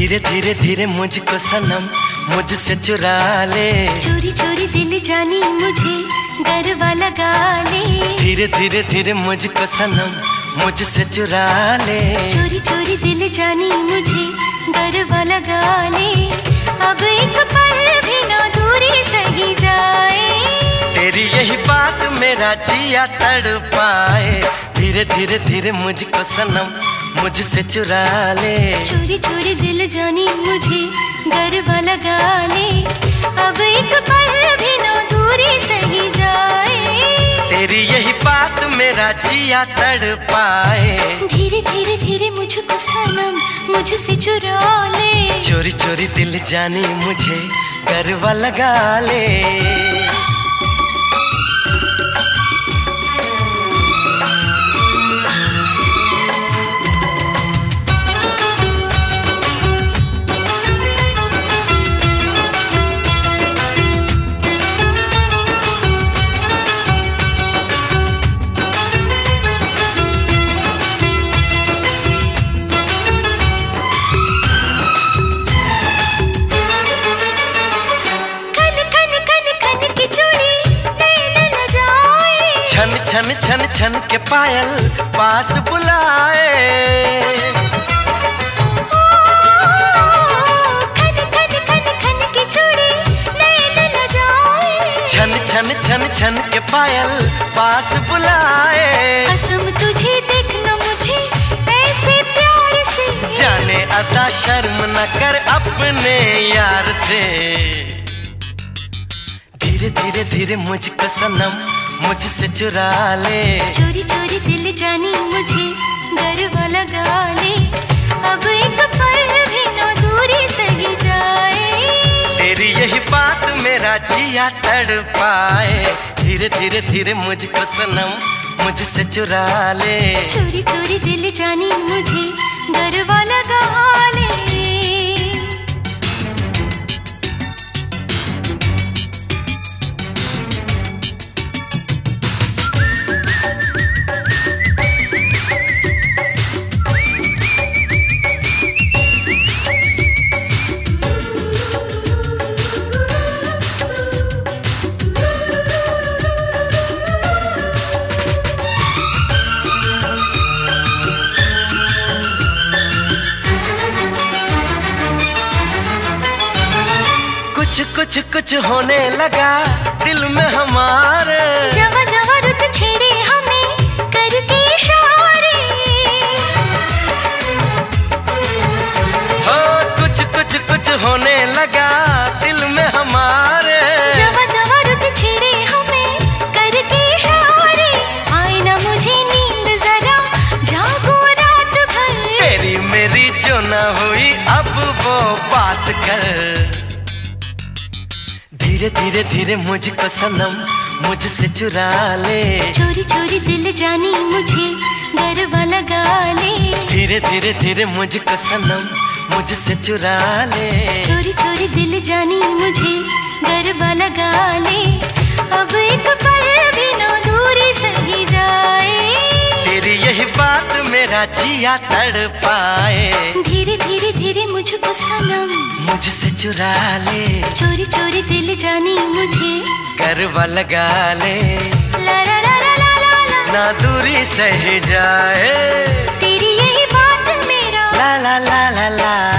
धीरे धीरे धीरे मुझको सनम मुझसे चुरा ले, चोरी चोरी दिल जानी मुझे गरबा लगा ले। धीरे धीरे धीरे मुझको सनम मुझसे चुरा ले, चोरी चोरी दिल जानी मुझे गरबा लगा ले। अब एक पल भी ना दूरी सही जाए, तेरी यही बात मेरा जिया तड़पाए। धीरे धीरे धीरे मुझको सनम मुझसे चुरा ले, चोरी चोरी दिल जानी मुझे गरबा लगा ले। अब एक पल भी ना दूरी सही जाए, तेरी यही बात मेरा जिया तड़पाए। धीरे धीरे धीरे मुझको सनम मुझसे चुरा ले, चोरी चोरी दिल जानी मुझे गरबा लगा ले। छन छन छन छन के पायल पास बुलाए, खन खन खन खन की चूड़ी नैन लजाए। छन छन छन छन के पायल पास बुलाए। कसम तुझे देखना मुझे ऐसे प्यार से, जाने अदा शर्म न कर अपने यार से। धीरे धीरे धीरे मुझको सनम मुझसे चुरा ले, चोरी चोरी दिल जानी मुझे गरबा लगा ले। अब एक पल भी ना दूरी सही जाए, तेरी यही बात मेरा जिया तड़पाए। धीरे धीरे धीरे मुझको सनम मुझसे चुरा ले, चोरी चोरी दिल जानी मुझे गरबा लगा ले। कुछ कुछ कुछ होने लगा दिल में हमारे, जवा जवा रुत छेड़े हमें करके इशारे। हो कुछ कुछ कुछ होने लगा दिल में हमारे, जवा जवा रुत छेड़े हमें करके इशारे। आए ना मुझे नींद जरा जागो रात भर, तेरी मेरी जो ना हुई अब वो बात कर। धीरे धीरे धीरे मुझको सनम मुझसे चुरा ले, चोरी चोरी दिल जानी मुझे गरबा लगा ले। धीरे धीरे धीरे मुझको सनम मुझसे चुरा ले, चोरी चोरी दिल जानी मुझे गरबा लगा ले। अब एक पल भी ना दूरी सही जाए, तेरी यही बात मेरा जिया तड़पाए। धीरे धीरे धीरे मुझको सनम मुझसे चुरा ले, चोरी चोरी दिल जानी मुझे गरबा लगा ले। ला ला ला ला ला ला ला, ना दूरी सही जाए, तेरी यही बात मेरा ला ला ला ला ला।